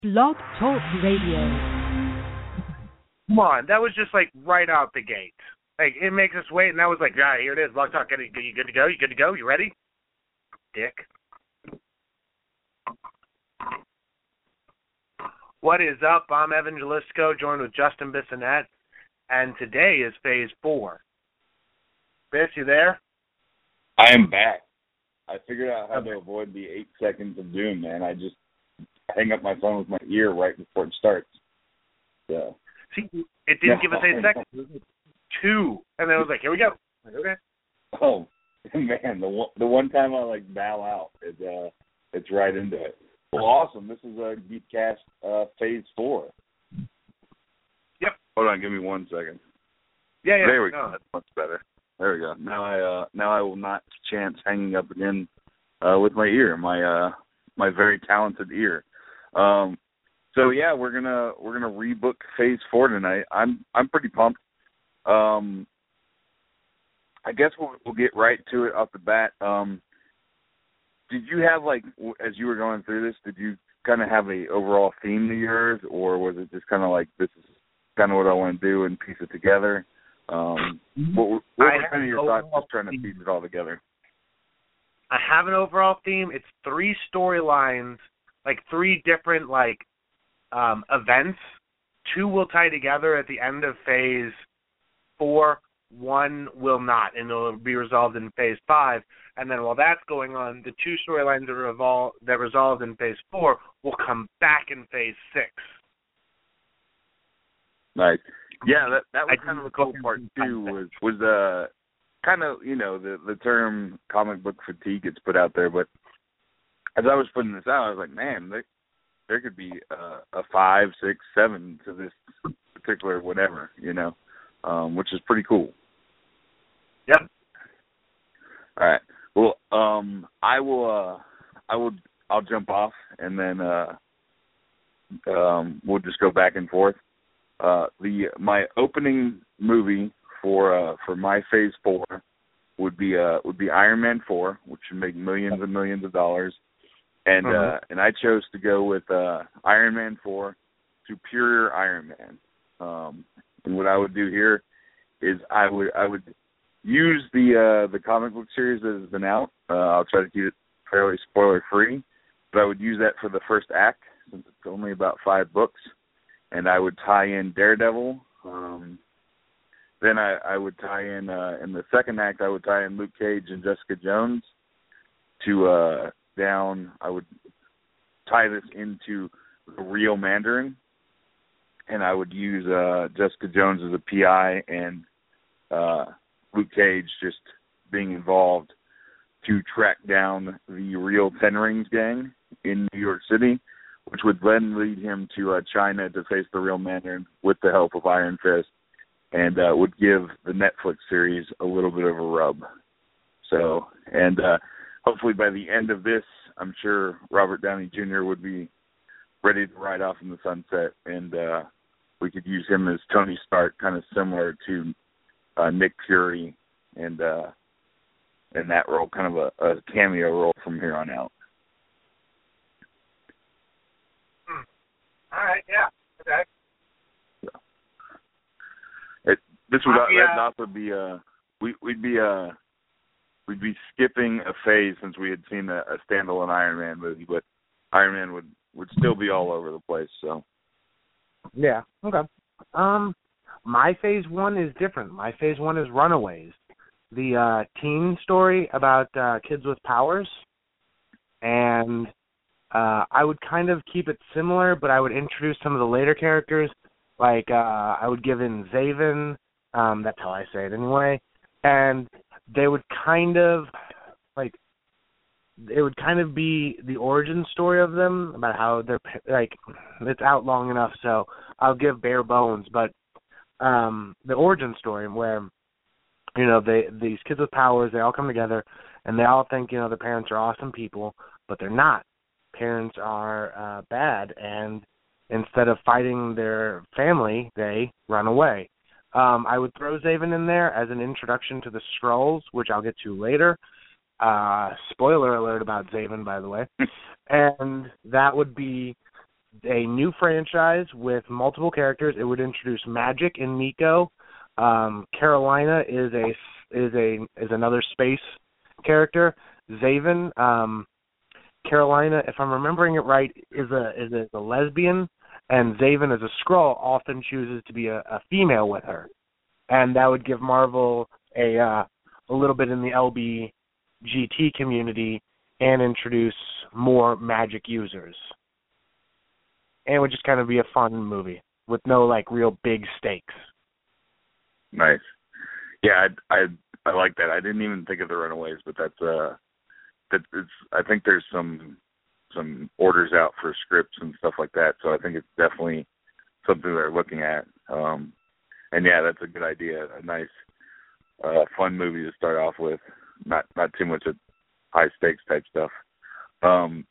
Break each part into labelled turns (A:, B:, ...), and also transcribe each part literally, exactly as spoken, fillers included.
A: Blog Talk Radio.
B: Come on, that was just like right out the gate. Like, it makes us wait, and that was like, yeah, here it is. Blog Talk, you good to go? You good to go? You ready? Dick. What is up? I'm Evan Jalisco, joined with Justin Bissonette, and today is Phase four. Biss, you there?
C: I am back. I figured out how to avoid the eight seconds of doom, man. I just hang up my phone with my ear right before it starts. So.
B: See, it didn't give us eight seconds. It was two. And then I was like, here we go. Like, okay.
C: Oh, man, the one, the one time I, like, bow out, it, uh, it's right into it. Well, awesome. This is a Geekcast uh, Phase four.
B: Yep.
C: Hold on, give me one second.
B: Yeah, yeah.
C: There we
B: no.
C: go. That's much better. There we go. Now I uh, now I will not chance hanging up again uh, with my ear, my uh, my very talented ear. Um, so yeah, we're gonna we're gonna rebook Phase four tonight. I'm I'm pretty pumped. Um, I guess we'll we'll get right to it off the bat. Um, did you have, like, as you were going through this, did you kind of have a overall theme to yours, or was it just kind of like, this is kind of what I want to do and piece it together? Um, what, what were kind of your thoughts just trying to piece it all together?
B: I have an overall theme. It's three storylines, like three different like um, events. Two will tie together at the end of Phase four. One will not, and it'll be resolved in Phase five. And then while that's going on, the two storylines that revol- that resolved in Phase four will come back in Phase six.
C: Nice. Yeah, that that was I kind of the cool part too. Was was uh kind of, you know, the the term comic book fatigue gets put out there, but as I was putting this out, I was like, man, there there could be uh, a five, six, seven to this particular whatever, you know, um, which is pretty cool.
B: Yep.
C: All right. Well, um, I will. Uh, I will. I'll jump off, and then uh, um, we'll just go back and forth. Uh, the my opening movie for uh, for my Phase four would be uh, would be Iron Man four, which would make millions and millions of dollars, and uh-huh. uh, and I chose to go with uh, Iron Man four, Superior Iron Man. Um, and what I would do here is I would I would use the uh, the comic book series that has been out. Uh, I'll try to keep it fairly spoiler free, but I would use that for the first act since it's only about five books. And I would tie in Daredevil. Um, then I, I would tie in, uh, in the second act, I would tie in Luke Cage and Jessica Jones to uh, down. I would tie this into the real Mandarin, and I would use uh, Jessica Jones as a P I and uh, Luke Cage just being involved to track down the real Ten Rings gang in New York City, which would then lead him to uh, China to face the real Mandarin with the help of Iron Fist, and uh, would give the Netflix series a little bit of a rub. So, and uh, hopefully by the end of this, I'm sure Robert Downey Junior would be ready to ride off in the sunset, and uh, we could use him as Tony Stark, kind of similar to uh, Nick Fury, and uh, in that role, kind of a, a cameo role from here on out.
B: All right, yeah, okay.
C: It, this would
B: uh, yeah.
C: that'd also be uh we we'd be uh we'd be skipping a phase since we had seen a, a standalone Iron Man movie, but Iron Man would, would still be all over the place. So
B: yeah, okay. Um, my Phase one is different. My Phase one is Runaways, the uh, teen story about uh, kids with powers, and Uh, I would kind of keep it similar, but I would introduce some of the later characters. Like, uh, I would give in Zaven, um, that's how I say it anyway, and they would kind of, like, it would kind of be the origin story of them, about how they're, like, it's out long enough, so I'll give bare bones, but um, the origin story where, you know, they these kids with powers, they all come together, and they all think, you know, their parents are awesome people, but they're not. Parents are uh, bad, and instead of fighting their family, they run away. Um, I would throw Zaven in there as an introduction to the Skrulls, which I'll get to later. Uh, spoiler alert about Zaven, by the way. And that would be a new franchise with multiple characters. It would introduce Magic and Nico. Um, Carolina is a is a is another space character. Zaven, um, Carolina, if I'm remembering it right, is a is a, a lesbian, and Zaven, as a Skrull, often chooses to be a, a female with her, and that would give Marvel a uh, a little bit in the L B G T community and introduce more Magic users. And it would just kind of be a fun movie with no like real big stakes.
C: Nice. Yeah, I I I like that. I didn't even think of the Runaways, but that's uh that it's I think there's some some orders out for scripts and stuff like that, so I think it's definitely something they're looking at. Um and yeah, that's a good idea. A nice uh fun movie to start off with. Not not too much of high stakes type stuff. Um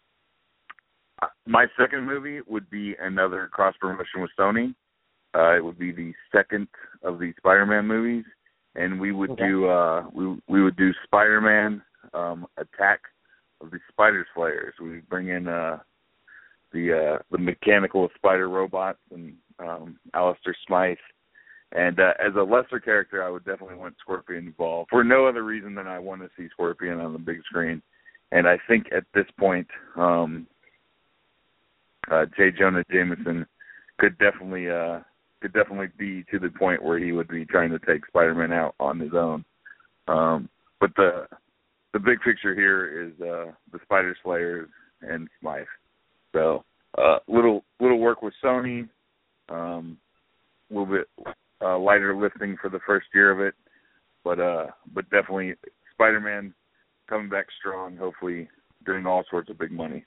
C: My second movie would be another cross promotion with Sony. Uh, it would be the second of the Spider-Man movies, and we would okay. do uh, we we would do Spider-Man um, Attack of the Spider Slayers. We would bring in uh, the uh, the mechanical spider robots and um, Alistair Smythe. And uh, as a lesser character, I would definitely want Scorpion involved for no other reason than I want to see Scorpion on the big screen. And I think at this point, um, Uh, J. Jonah Jameson could definitely uh, could definitely be to the point where he would be trying to take Spider-Man out on his own. Um, but the the big picture here is uh, the Spider Slayers and Smythe. So uh, little little work with Sony, um, a little bit uh, lighter lifting for the first year of it, but uh, but definitely Spider-Man coming back strong. Hopefully, doing all sorts of big money.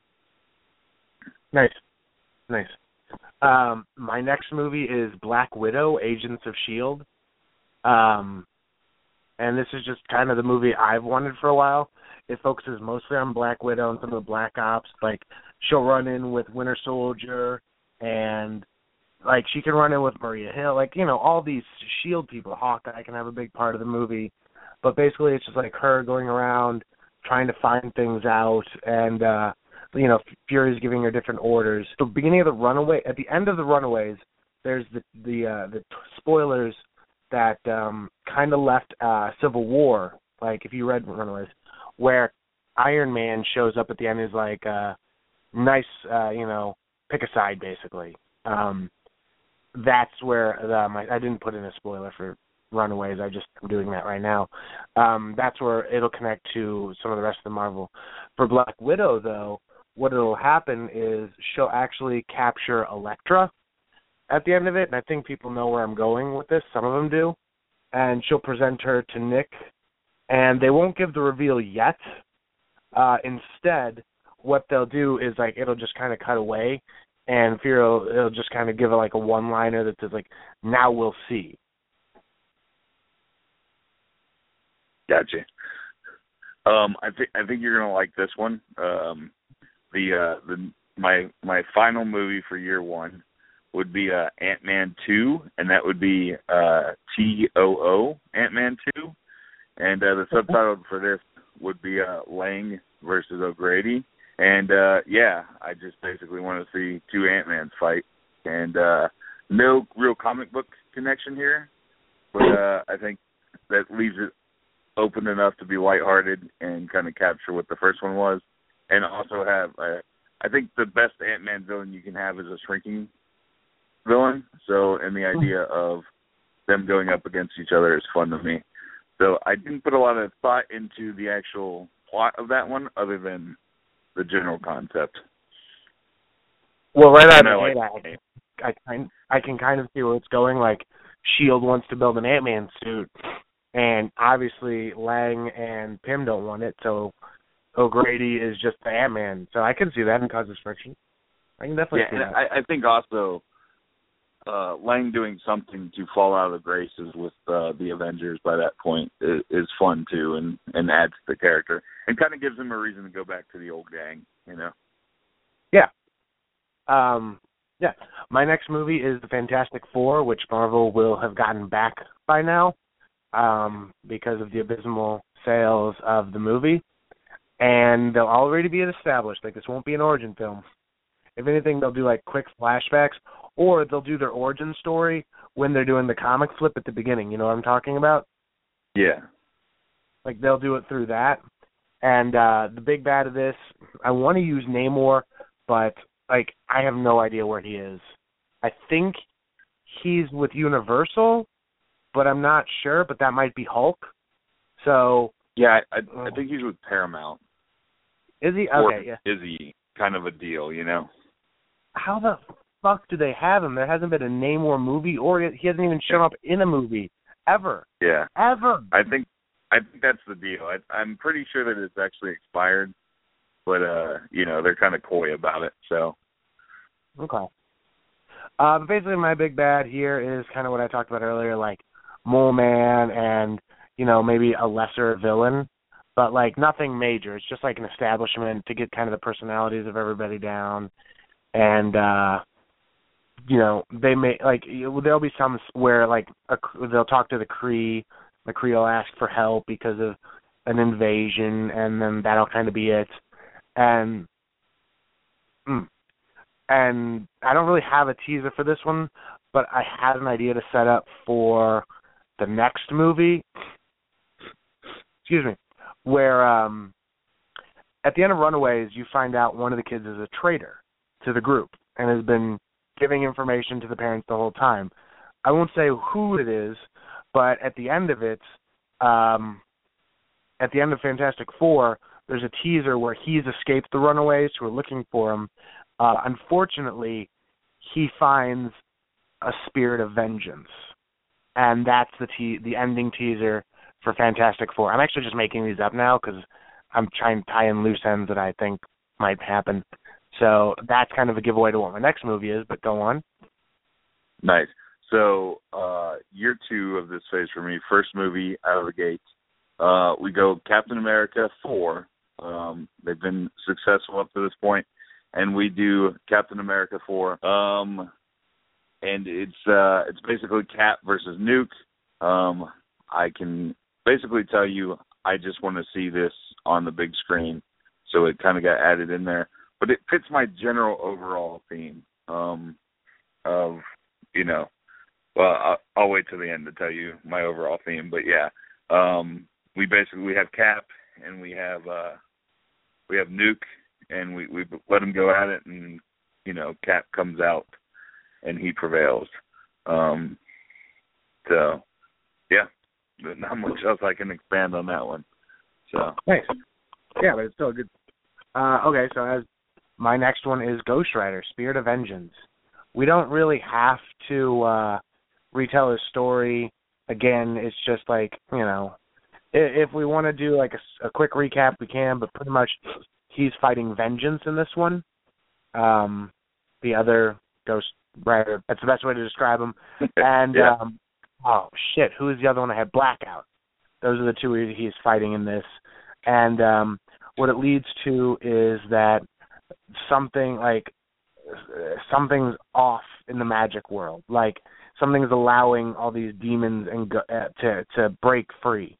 B: Nice. Nice. Um, my next movie is Black Widow, Agents of S H I E L D. Um, and this is just kind of the movie I've wanted for a while. It focuses mostly on Black Widow and some of the Black Ops. Like, she'll run in with Winter Soldier, and, like, she can run in with Maria Hill. Like, you know, all these S H I E L D people. Hawkeye can have a big part of the movie. But basically it's just like her going around trying to find things out, and, uh, you know, Fury's giving her different orders. The beginning of the Runaway, at the end of the Runaways, there's the the uh, the t- spoilers that um, kind of left uh, Civil War. Like if you read Runaways, where Iron Man shows up at the end is like, uh, nice, uh, you know, pick a side basically. Um, that's where the, my, I didn't put in a spoiler for Runaways. I just am doing that right now. Um, that's where it'll connect to some of the rest of the Marvel. For Black Widow, though, what will happen is she'll actually capture Elektra at the end of it, and I think people know where I'm going with this. Some of them do. And she'll present her to Nick, and they won't give the reveal yet. Uh, instead, what they'll do is, like, it'll just kind of cut away, and Fury will it'll just kind of give it, like, a one-liner that says, like, now we'll see.
C: Gotcha. Um, I think I think you're gonna like this one. Um, The uh the my my final movie for year one would be uh Ant-Man two, and that would be uh T O O Ant-Man two, and uh, the subtitle for this would be uh Lang versus O'Grady, and uh yeah, I just basically want to see two Ant-Mans fight, and uh no real comic book connection here, but uh I think that leaves it open enough to be lighthearted and kind of capture what the first one was. And also have, uh, I think the best Ant-Man villain you can have is a shrinking villain. So, and the idea of them going up against each other is fun to me. So I didn't put a lot of thought into the actual plot of that one other than the general concept.
B: Well, right out of
C: the
B: like, gate, I, I, I can kind of see where it's going. Like, S H I E L D wants to build an Ant-Man suit, and obviously Lang and Pym don't want it, so O'Grady is just the Ant-Man, so I can see that and causes friction. I can definitely
C: yeah,
B: see that.
C: I, I think also uh, Lang doing something to fall out of graces with uh, the Avengers by that point is, is fun too, and, and adds to the character, and kind of gives him a reason to go back to the old gang, you know?
B: Yeah. Um, yeah. My next movie is The Fantastic Four, which Marvel will have gotten back by now um, because of the abysmal sales of the movie. And they'll already be established. Like, this won't be an origin film. if anything, they'll do like quick flashbacks, or they'll do their origin story when they're doing the comic flip at the beginning. You know what I'm talking about?
C: Yeah.
B: Like they'll do it through that. And uh, the big bad of this, I want to use Namor, but like I have no idea where he is. I think he's with Universal, but I'm not sure. But that might be Hulk. So
C: yeah, I, I, I think he's with Paramount.
B: Is he?
C: Or
B: Okay, yeah.
C: Is he kind of a deal? You know.
B: How the fuck do they have him? There hasn't been a Namor movie, or he hasn't even shown up in a movie ever.
C: Yeah.
B: Ever.
C: I think I think that's the deal. I, I'm pretty sure that it's actually expired, but uh, you know, they're kind of coy about it. So.
B: Okay. Uh, but basically, my big bad here is kind of what I talked about earlier, like Mole Man and, you know, maybe a lesser villain, but like nothing major. It's just like an establishment to get kind of the personalities of everybody down, and uh, you know, they may like there'll be some where like a, they'll talk to the Kree, the Kree will ask for help because of an invasion, and then that'll kind of be it, and. Mm, And I don't really have a teaser for this one, but I had an idea to set up for the next movie. Excuse me. Where um, at the end of Runaways, you find out one of the kids is a traitor to the group and has been giving information to the parents the whole time. I won't say who it is, but at the end of it, um, at the end of Fantastic Four, there's a teaser where he's escaped the Runaways who are looking for him. Uh, unfortunately, he finds a spirit of vengeance, and that's the te- the ending teaser for Fantastic Four. I'm actually just making these up now because I'm trying to tie in loose ends that I think might happen. So that's kind of a giveaway to what my next movie is, but go on.
C: Nice. So uh, year two of this phase for me, first movie out of the gate, uh, we go Captain America four. Um, they've been successful up to this point. And we do Captain America four, um, and it's uh, it's basically Cap versus Nuke. Um, I can basically tell you I just want to see this on the big screen, so it kind of got added in there. But it fits my general overall theme um, of, you know, well, I'll, I'll wait till the end to tell you my overall theme. But yeah, um, we basically we have Cap and we have uh, we have Nuke. And we, we let him go at it, and, you know, Cap comes out, and he prevails. Um, so, yeah, but not much else I can expand on that one. So
B: Nice. Yeah, but it's still good. Uh, okay, so as my next one is Ghost Rider, Spirit of Vengeance. We don't really have to uh, retell his story. Again, it's just like, you know, if, if we want to do like a, a quick recap, we can, but pretty much he's fighting vengeance in this one. Um, the other Ghost Rider, that's the best way to describe him. And,
C: yeah.
B: um, oh, shit, who is the other one I had? Blackout. Those are the two he's fighting in this. And um, what it leads to is that something, like, something's off in the magic world. Like, something's allowing all these demons and go, uh, to to break free.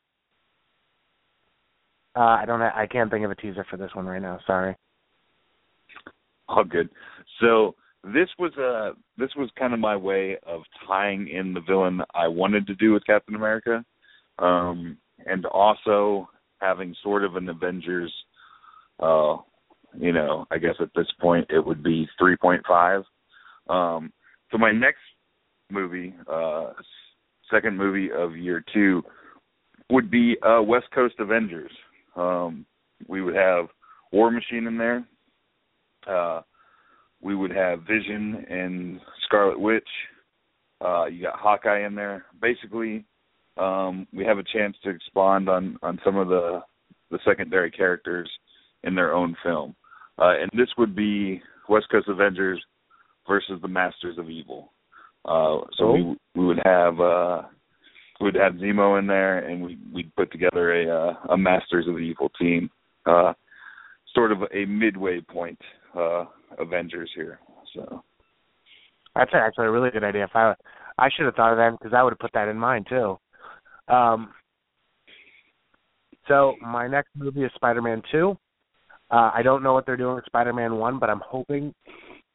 B: Uh, I don't. I can't think of a teaser for this one right now. Sorry.
C: All good. So this was a this was kind of my way of tying in the villain I wanted to do with Captain America, um, and also having sort of an Avengers. Uh, you know, I guess at this point it would be three point five. Um, so my next movie, uh, second movie of year two, would be uh, West Coast Avengers. Um, we would have War Machine in there. Uh, we would have Vision and Scarlet Witch. Uh, you got Hawkeye in there. Basically, um, we have a chance to expand on, on some of the, the secondary characters in their own film. Uh, and this would be West Coast Avengers versus the Masters of Evil. Uh, so
B: oh.
C: we we would have uh, we would have Zemo in there, and we we'd put together a uh, a Masters of Evil team, uh, sort of a midway point uh, Avengers here. So
B: that's actually a really good idea. If I I should have thought of that because I would have put that in mind too. Um, so my next movie is Spider-Man two. Uh, I don't know what they're doing with Spider-Man one, but I'm hoping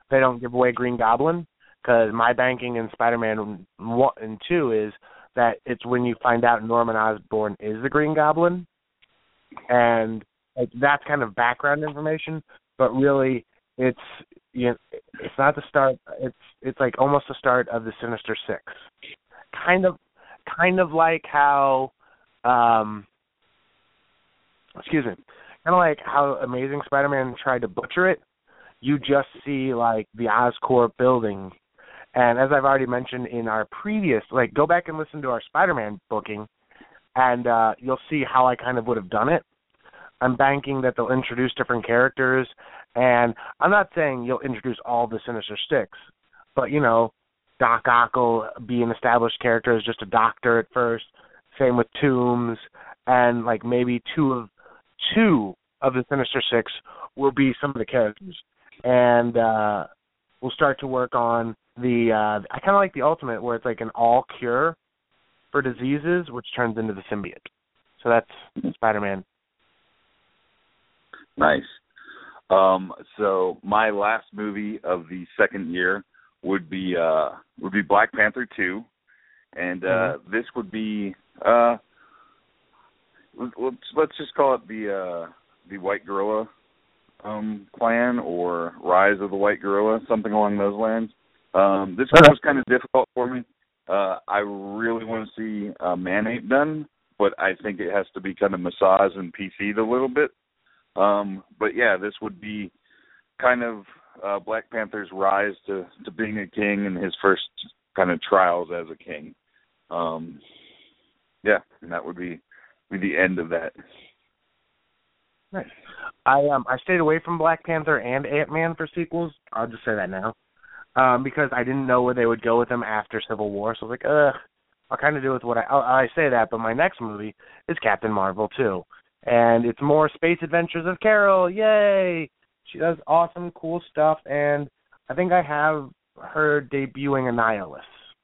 B: they don't give away Green Goblin, because my banking in Spider-Man one and two is that it's when you find out Norman Osborn is the Green Goblin, and like, that's kind of background information, but really it's you know, it's not the start. It's it's like almost the start of the Sinister Six, kind of kind of like how, um, excuse me, kind of like how Amazing Spider-Man tried to butcher it. You just see like the Oscorp building, and as I've already mentioned in our previous, like go back and listen to our Spider-Man booking, and uh, you'll see how I kind of would have done it. I'm banking that they'll introduce different characters, and I'm not saying you'll introduce all the Sinister Six, but, you know, Doc Ock will be an established character as just a doctor at first, same with Toombs, and, like, maybe two of two of the Sinister Six will be some of the characters. And uh, we'll start to work on the, uh, I kind of like the Ultimate, where it's like an all cure for diseases, which turns into the symbiote. So that's Spider-Man.
C: Nice. Um, so my last movie of the second year would be uh, would be Black Panther two, and uh, mm-hmm. this would be uh, let's let's just call it the uh, the White Gorilla um, Clan or Rise of the White Gorilla, something along those lines. Um, this one was kind of difficult for me. Uh, I really want to see uh, Man-Ape done, but I think it has to be kind of massaged and P C'd a little bit. Um, but yeah, this would be kind of uh, Black Panther's rise to, to being a king and his first kind of trials as a king. Um, yeah, and that would be, be the end of that.
B: Nice. I um I stayed away from Black Panther and Ant-Man for sequels. I'll just say that now, um, because I didn't know where they would go with them after Civil War. So I was like, ugh, I'll kind of do with what I I I say that. But my next movie is Captain Marvel too. And it's more Space Adventures of Carol. Yay! She does awesome, cool stuff, and I think I have her debuting Annihilus.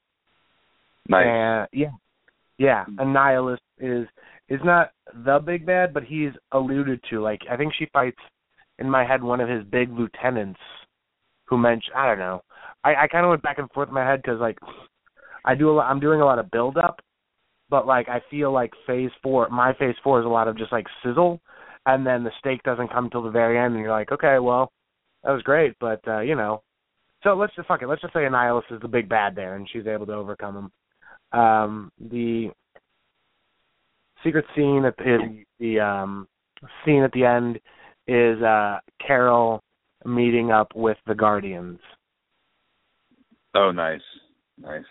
C: Nice.
B: And, yeah, yeah. Annihilus is is not the big bad, but he's alluded to. Like, I think she fights, in my head, one of his big lieutenants who mentioned, I don't know. I, I kind of went back and forth in my head because, like, I do a lot, I'm doing a lot of build-up. But, like, I feel like phase four, my phase four is a lot of just, like, sizzle, and then the steak doesn't come till the very end, and you're like, okay, well, that was great, but, uh, you know. So let's just, fuck it, let's just say Annihilus is the big bad there, and she's able to overcome him. Um, the secret scene at the, the um, scene at the end is uh, Carol meeting up with the Guardians.
C: Oh, nice. Nice.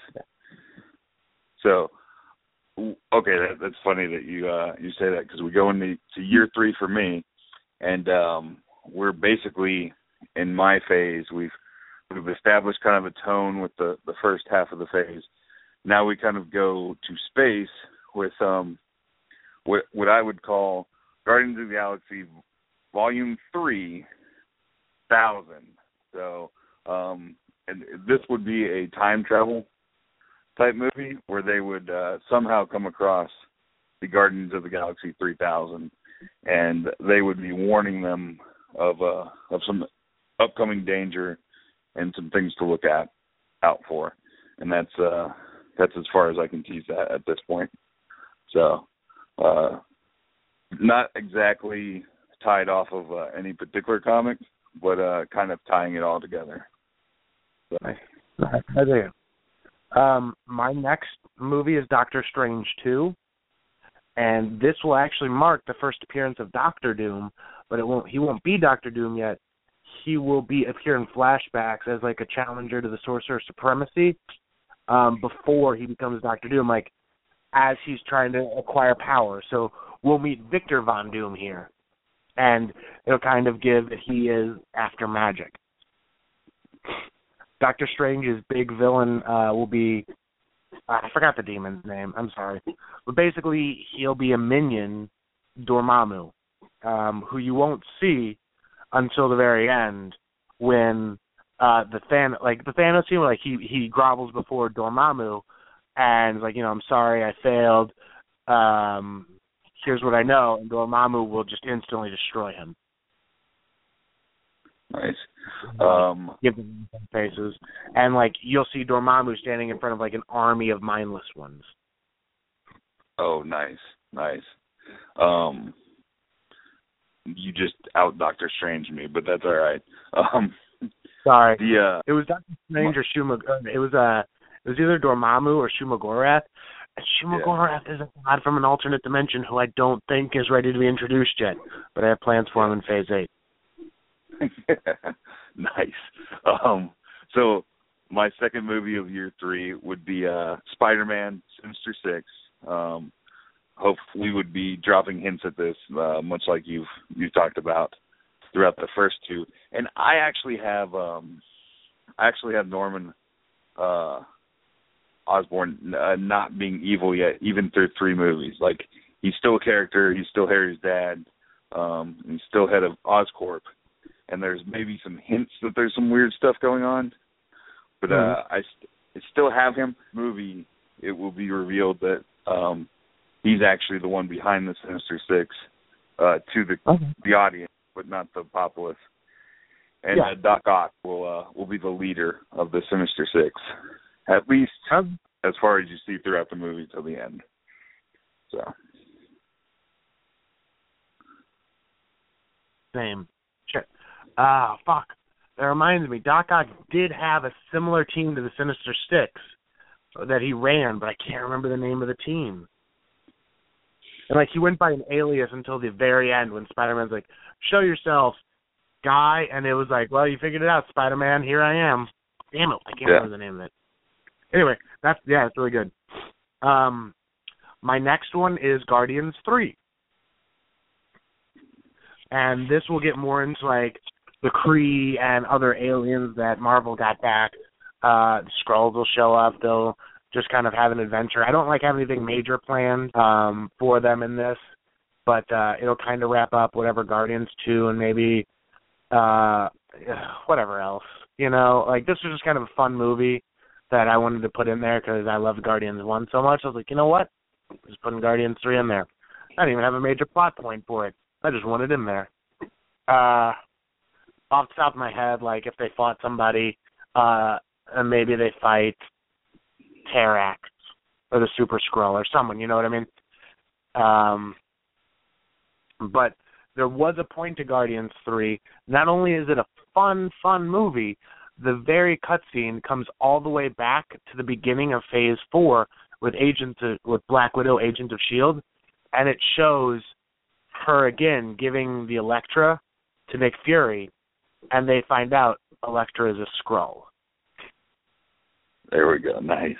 C: So... Okay, that, that's funny that you uh, you say that because we go into to year three for me, and um, we're basically in my phase. We've we've established kind of a tone with the, the first half of the phase. Now we kind of go to space with um what what I would call Guardians of the Galaxy Volume Three Thousand. So um, and this would be a time travel type movie where they would uh, somehow come across the Guardians of the Galaxy three thousand, and they would be warning them of uh, of some upcoming danger and some things to look at out for, and that's uh, that's as far as I can tease that at this point. So, uh, not exactly tied off of uh, any particular comic, but uh, kind of tying it all together. So.
B: Nice. I do. Um, my next movie is Doctor Strange two, and this will actually mark the first appearance of Doctor Doom, but it won't. He won't be Doctor Doom yet. He will be appear in flashbacks as like a challenger to the Sorcerer Supremacy um, before he becomes Doctor Doom, like as he's trying to acquire power. So we'll meet Victor Von Doom here, and it'll kind of give that he is after magic. Doctor Strange's big villain uh, will be, I forgot the demon's name, I'm sorry. But basically, he'll be a minion, Dormammu, um, who you won't see until the very end when uh, the Than like the Thanos scene, like he, he grovels before Dormammu and is like, you know, I'm sorry, I failed. Um, here's what I know, and Dormammu will just instantly destroy him.
C: Nice. Um,
B: give them faces, and like you'll see Dormammu standing in front of like an army of mindless ones.
C: Oh, nice, nice. Um, you just out Doctor Strange me, but that's all right. Um,
B: Sorry,
C: the uh,
B: it was Doctor Strange or Shumagorath. It was uh, it was either Dormammu or Shumagorath. And Shumagorath yeah. is a god from an alternate dimension who I don't think is ready to be introduced yet, but I have plans for him in Phase Eight.
C: Nice. Um, so my second movie of year three would be uh, Spider-Man Sinister Six. Um, hopefully, we would be dropping hints at this, uh, much like you've you talked about throughout the first two. And I actually have, um, I actually have Norman uh, Osborn uh, not being evil yet, even through three movies. Like he's still a character. He's still Harry's dad. Um, he's still head of Oscorp. And there's maybe some hints that there's some weird stuff going on. But uh, mm-hmm. I, st- I still have him. Movie, it will be revealed that um, he's actually the one behind the Sinister Six uh, to the okay. the audience, but not the populace. And yeah. uh, Doc Ock will uh, will be the leader of the Sinister Six, at least um, as far as you see throughout the movie till the end. So.
B: Same. Sure. Ah, fuck. That reminds me, Doc Ock did have a similar team to the Sinister Six that he ran, but I can't remember the name of the team. And, like, he went by an alias until the very end when Spider-Man's like, show yourself, guy. And it was like, well, you figured it out, Spider-Man, here I am. Damn it, I can't yeah. remember the name of it. Anyway, that's, yeah, it's really good. Um, my next one is Guardians three. And this will get more into, like, the Kree and other aliens that Marvel got back. Uh, the Skrulls will show up. They'll just kind of have an adventure. I don't like have anything major planned um, for them in this, but uh, it'll kind of wrap up whatever Guardians two and maybe uh, whatever else. You know, like this was just kind of a fun movie that I wanted to put in there because I loved Guardians one so much. I was like, you know what? Just putting Guardians three in there. I didn't even have a major plot point for it. I just wanted it in there. Uh, off the top of my head, like if they fought somebody, uh, and maybe they fight Terrax or the Super Skrull or someone, you know what I mean? Um, but there was a point to Guardians three. Not only is it a fun, fun movie, the very cutscene comes all the way back to the beginning of Phase four with Agent of, with Black Widow, Agent of S H I E L D, and it shows her again giving the Elektra to Nick Fury, and they find out Elektra is a Skrull.
C: There we go. Nice.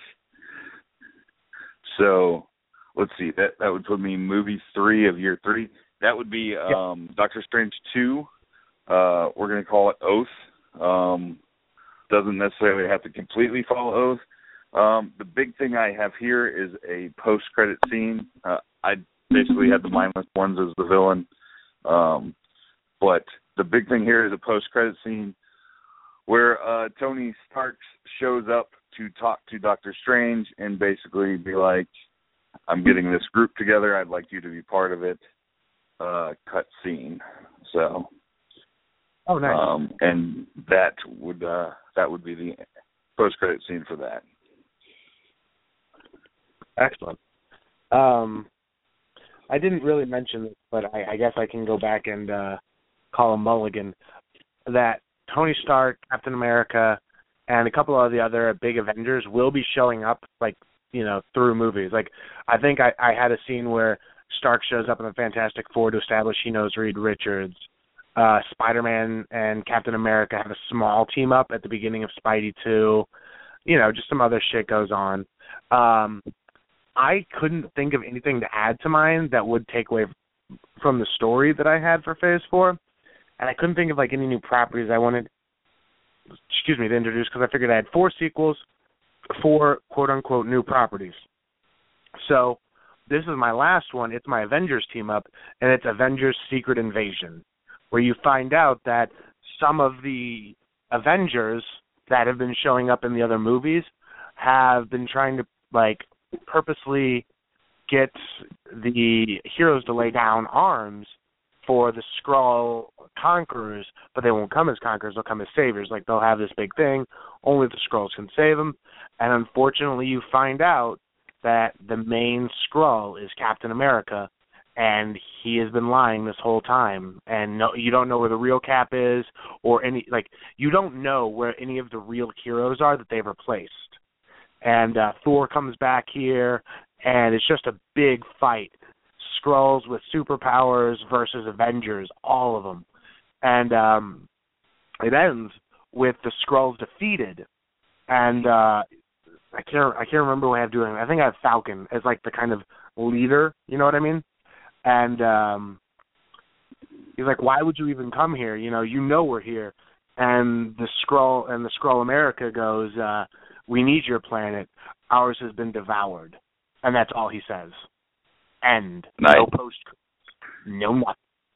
C: So, let's see. That that would put me in movie three of year three. That would be um, yep. Doctor Strange two. Uh, we're going to call it Oath. Um, doesn't necessarily have to completely follow Oath. Um, the big thing I have here is a post-credit scene. Uh, I basically had the mindless ones as the villain. Um, but the big thing here is a post-credit scene where uh, Tony Stark shows up to talk to Doctor Strange and basically be like, I'm getting this group together. I'd like you to be part of it. Uh, cut scene. So,
B: oh, nice.
C: Um, and that would uh, that would be the post-credit scene for that.
B: Excellent. Um, I didn't really mention this, but I, I guess I can go back and uh, call him Mulligan. That Tony Stark, Captain America, and a couple of the other big Avengers will be showing up, like, you know, through movies. Like, I think I, I had a scene where Stark shows up in the Fantastic Four to establish he knows Reed Richards. Uh, Spider-Man and Captain America have a small team up at the beginning of Spidey two. You know, just some other shit goes on. Um, I couldn't think of anything to add to mine that would take away from the story that I had for Phase four. And I couldn't think of, like, any new properties I wanted, excuse me, to introduce, because I figured I had four sequels, four quote-unquote new properties. So this is my last one. It's my Avengers team-up, and it's Avengers Secret Invasion, where you find out that some of the Avengers that have been showing up in the other movies have been trying to, like, purposely get the heroes to lay down arms for the Skrull conquerors, but they won't come as conquerors, they'll come as saviors. Like, they'll have this big thing, only the Skrulls can save them, and unfortunately you find out that the main Skrull is Captain America, and he has been lying this whole time, and no, you don't know where the real Cap is, or any, like, you don't know where any of the real heroes are that they've replaced. And uh, Thor comes back here, and it's just a big fight. Skrulls with superpowers versus Avengers, all of them. And um, it ends with the Skrulls defeated, and uh, I can't I can't remember what I have doing. I think I have Falcon as like the kind of leader, you know what I mean? And um, he's like, "Why would you even come here? You know, you know we're here." And the Skrull and the Skrull America goes, uh, "We need your planet. Ours has been devoured," and that's all he says. End.
C: Nice.
B: No post. No nothing.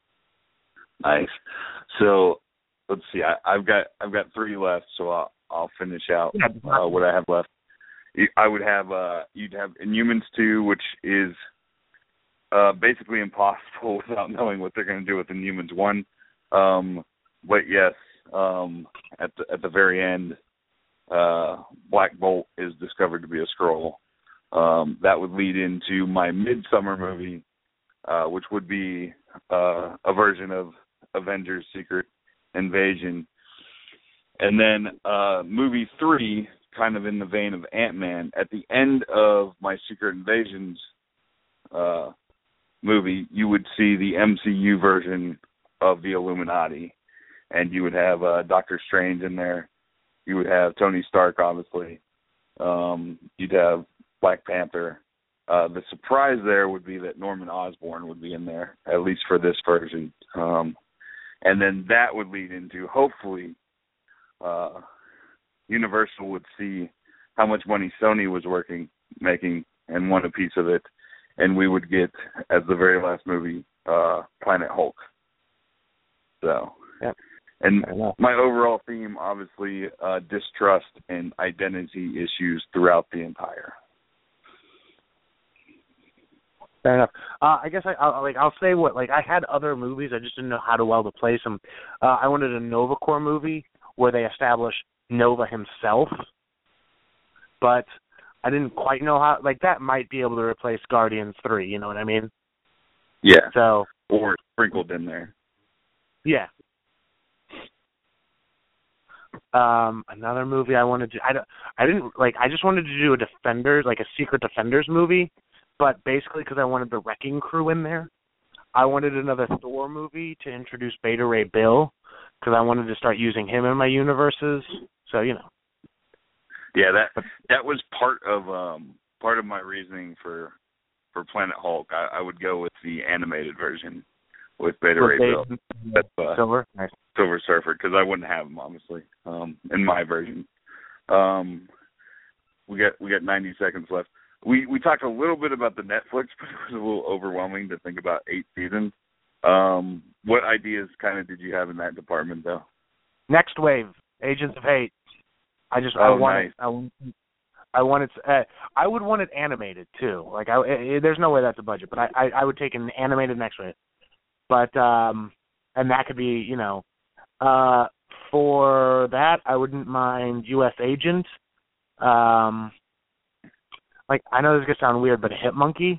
C: Nice. So let's see. I, I've got I've got three left, so I'll I'll finish out uh, what I have left. I would have uh, you'd have Inhumans two, which is uh, basically impossible without knowing what they're going to do with Inhumans one. Um, but yes, um, at the at the very end, uh, Black Bolt is discovered to be a Skrull. Um, that would lead into my Midsummer movie, uh, which would be uh, a version of Avengers: Secret Invasion. And then uh, movie three, kind of in the vein of Ant-Man, at the end of my Secret Invasions uh, movie, you would see the M C U version of the Illuminati, and you would have uh, Doctor Strange in there. You would have Tony Stark, obviously. Um, you'd have Black Panther. Uh, the surprise there would be that Norman Osborn would be in there, at least for this version. Um, and then that would lead into, hopefully, uh, Universal would see how much money Sony was working, making, and want a piece of it. And we would get, as the very last movie, uh, Planet Hulk. So,
B: yep.
C: And my overall theme, obviously, uh, distrust and identity issues throughout the entire.
B: Fair enough. Uh, I guess I I'll, like I'll say what like I had other movies. I just didn't know how to well to place them. Uh, I wanted a Nova Corps movie where they establish Nova himself, but I didn't quite know how. Like that might be able to replace Guardians three. You know what I mean?
C: Yeah.
B: So
C: or sprinkled in there.
B: Yeah. Um, another movie I wanted to. I don't. I didn't like. I just wanted to do a Defenders, like a Secret Defenders movie. But basically, because I wanted the Wrecking Crew in there, I wanted another Thor movie to introduce Beta Ray Bill, because I wanted to start using him in my universes. So you know.
C: Yeah, that that was part of um, part of my reasoning for for Planet Hulk. I, I would go with the animated version with Beta Ray Bill, That's, uh,
B: Silver, nice.
C: Silver Surfer, because I wouldn't have him obviously um, in my version. Um, we got we got ninety seconds left. We we talked a little bit about the Netflix, but it was a little overwhelming to think about eight seasons. Um, what ideas kind of did you have in that department, though?
B: Next Wave, Agents of Hate. I just
C: oh,
B: I want
C: nice.
B: it. I, want- I want it. Uh, I would want it animated too. Like I, it, there's no way that's a budget, but I, I I would take an animated Next Wave. But um, and that could be you know, uh, for that I wouldn't mind U S Agent. Um. Like, I know this is going to sound weird, but a Hit Monkey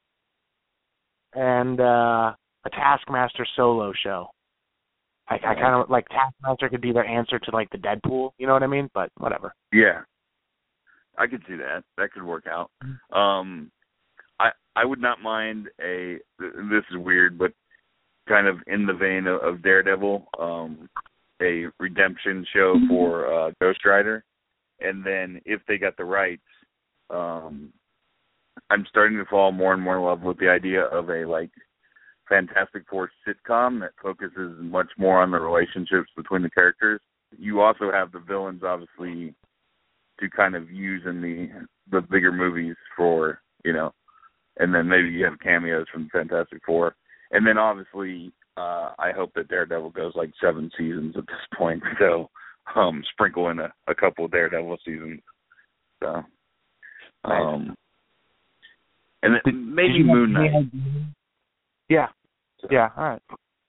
B: and uh, a Taskmaster solo show. I, I kind of, like, Taskmaster could be their answer to, like, the Deadpool, you know what I mean? But whatever.
C: Yeah. I could see that. That could work out. Um, I I would not mind a, this is weird, but kind of in the vein of, of Daredevil, um, a redemption show for uh, Ghost Rider. And then if they got the rights, Um, I'm starting to fall more and more in love with the idea of a like Fantastic Four sitcom that focuses much more on the relationships between the characters. You also have the villains, obviously, to kind of use in the the bigger movies for you know, and then maybe you have cameos from Fantastic Four, and then obviously uh, I hope that Daredevil goes like seven seasons at this point. So um, sprinkle in a, a couple of Daredevil seasons. So. Um, and then maybe Moon Knight.
B: Yeah, yeah, all right.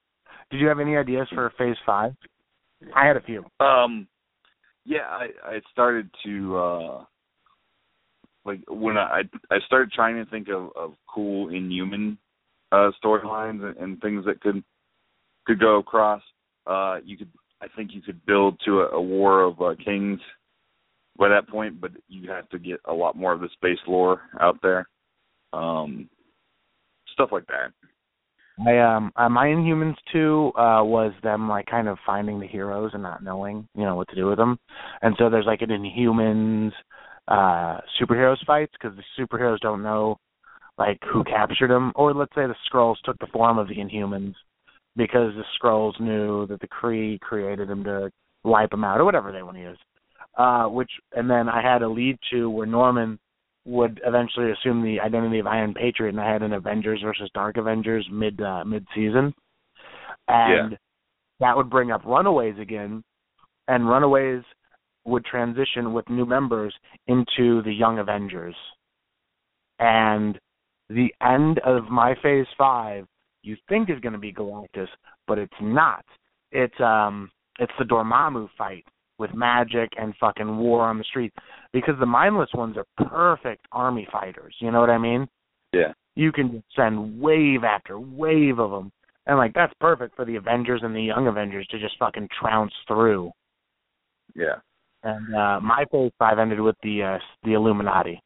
B: Did you have any ideas for Phase Five? I had a few.
C: Um, yeah, I, I started to uh, like when I I started trying to think of, of cool Inhuman uh, storylines and, and things that could could go across. Uh, you could, I think, you could build to a, a War of uh, Kings by that point, but you have to get a lot more of the space lore out there. Um, stuff like that.
B: I um uh, my Inhumans two uh was them like kind of finding the heroes and not knowing, you know, what to do with them. And so there's like an Inhumans uh superheroes fights because the superheroes don't know like who captured them, or let's say the Skrulls took the form of the Inhumans because the Skrulls knew that the Kree created them to wipe them out or whatever they want to use. Uh which and then I had a lead to where Norman would eventually assume the identity of Iron Patriot, and I had an Avengers versus Dark Avengers mid uh, mid season, and
C: yeah.
B: that would bring up Runaways again, and Runaways would transition with new members into the Young Avengers, and the end of my Phase Five you think is going to be Galactus, but it's not. It's um it's the Dormammu fight with magic and fucking war on the street, because the mindless ones are perfect army fighters. You know what I mean?
C: Yeah.
B: You can send wave after wave of them, and like that's perfect for the Avengers and the Young Avengers to just fucking trounce through.
C: Yeah.
B: And uh, my Phase Five ended with the uh, the Illuminati.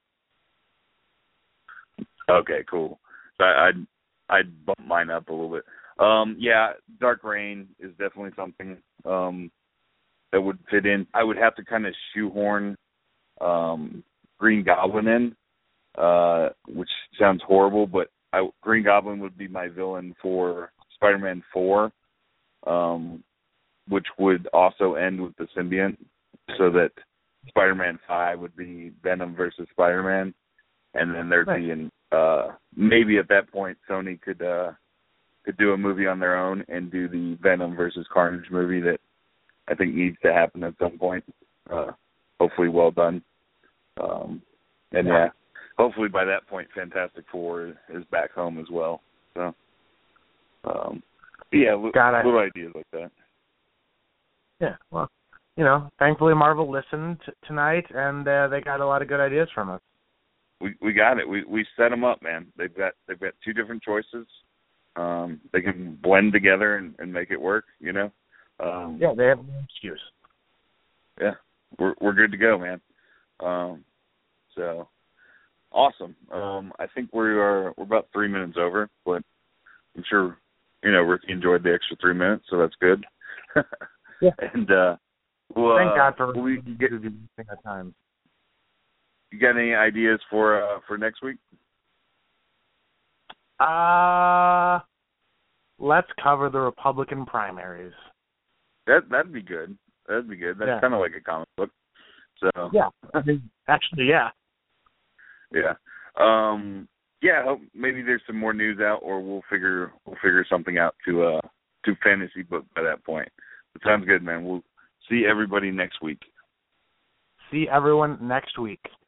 C: Okay, cool. So I, I'd I'd bump mine up a little bit. Um, yeah, Dark Reign is definitely something. Um, that would fit in. I would have to kind of shoehorn um, Green Goblin in, uh, which sounds horrible, but I, Green Goblin would be my villain for Spider-Man four, um, which would also end with the symbiont, so that Spider-Man five would be Venom versus Spider-Man, and then there'd be an uh, maybe at that point Sony could uh, could do a movie on their own and do the Venom versus Carnage movie that I think needs to happen at some point. Uh, hopefully well done. Um, and yeah. yeah, hopefully by that point Fantastic Four is, is back home as well. So, um, yeah,
B: Got
C: little ideas like that.
B: Yeah, well, you know, thankfully Marvel listened t- tonight, and uh, they got a lot of good ideas from us.
C: We we got it. We we set them up, man. They've got they've got two different choices. Um, they can blend together and, and make it work. You know. Um,
B: yeah, they have no excuse.
C: Yeah, we're we're good to go, man. Um, so awesome. Um, I think we are we're about three minutes over, but I'm sure you know Ricky enjoyed the extra three minutes, so that's good.
B: yeah.
C: And uh, well,
B: thank God for
C: we get
B: our time.
C: You got any ideas for uh, for next week?
B: Uh let's cover the Republican primaries.
C: That that'd be good. That'd be good. That's
B: yeah.
C: kind of like a comic book. So
B: yeah, I mean, actually, yeah,
C: yeah, um, yeah. I hope maybe there's some more news out, or we'll figure we'll figure something out to uh to fantasy book by that point. It sounds good, man. We'll see everybody next week.
B: See everyone next week.